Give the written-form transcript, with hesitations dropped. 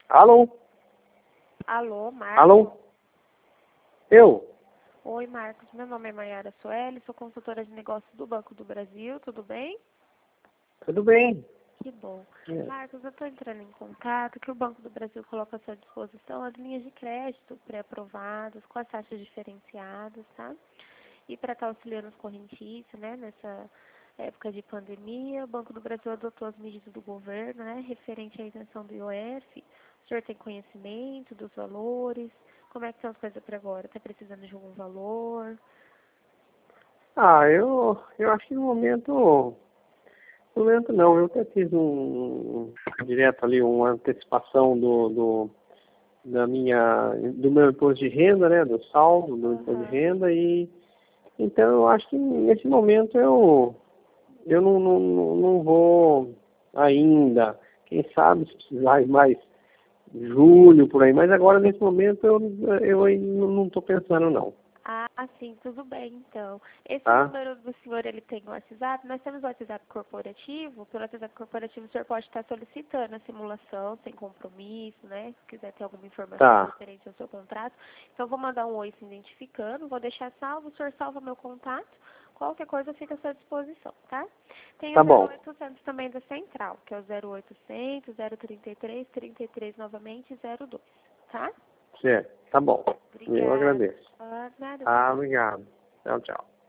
Alô? Alô, Marcos? Alô? Eu? Oi, Marcos. Meu nome é Maiara Soeli, sou consultora de negócios do Banco do Brasil, tudo bem? Tudo bem. Que bom. É. Marcos, eu estou entrando em contato que o Banco do Brasil coloca à sua disposição as linhas de crédito pré-aprovadas, com as taxas diferenciadas, tá? E para estar auxiliando os correntistas, né, nessa época de pandemia, o Banco do Brasil adotou as medidas do governo, né, referente à isenção do IOF. O senhor tem conhecimento dos valores? Como é que estão as coisas para agora? Está precisando de algum valor? Eu acho que no momento não, eu até fiz direto ali, uma antecipação do meu imposto de renda, né, do saldo do imposto de renda, e então eu acho que nesse momento eu não vou ainda, quem sabe se precisar ir mais julho, por aí, mas agora nesse momento eu ainda não estou pensando não, Ah, sim, tudo bem, então. Esse tá? número do senhor, ele tem o WhatsApp? Nós temos o WhatsApp corporativo. Pelo WhatsApp corporativo, o senhor pode estar solicitando a simulação, sem compromisso, né? Se quiser ter alguma informação Tá, referente ao seu contrato. Então, eu vou mandar um oi se identificando, vou deixar salvo, o senhor salva meu contato. Qualquer coisa fica à sua disposição, tá? Tem o tá bom, 0800 também da Central, que é o 0800 033 33 novamente 02, tá? certo, tá bom, eu Obrigada. agradeço. Ah, nada, Ah, obrigado, tchau, tchau.